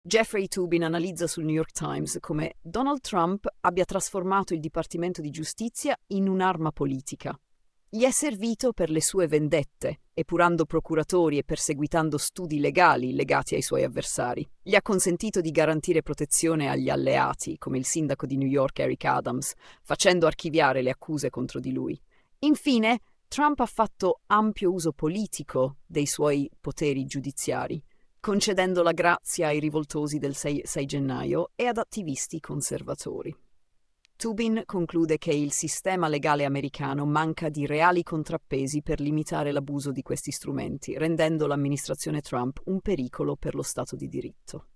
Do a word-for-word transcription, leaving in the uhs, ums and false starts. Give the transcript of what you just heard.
Jeffrey Toobin analizza sul New York Times come Donald Trump abbia trasformato il Dipartimento di Giustizia in un'arma politica. Gli è servito per le sue vendette, epurando procuratori e perseguitando studi legali legati ai suoi avversari. Gli ha consentito di garantire protezione agli alleati, come il sindaco di New York Eric Adams, facendo archiviare le accuse contro di lui. Infine, Trump ha fatto ampio uso politico dei suoi poteri giudiziari, concedendo la grazia ai rivoltosi del sei gennaio e ad attivisti conservatori. Toobin conclude che il sistema legale americano manca di reali contrappesi per limitare l'abuso di questi strumenti, rendendo l'amministrazione Trump un pericolo per lo Stato di diritto.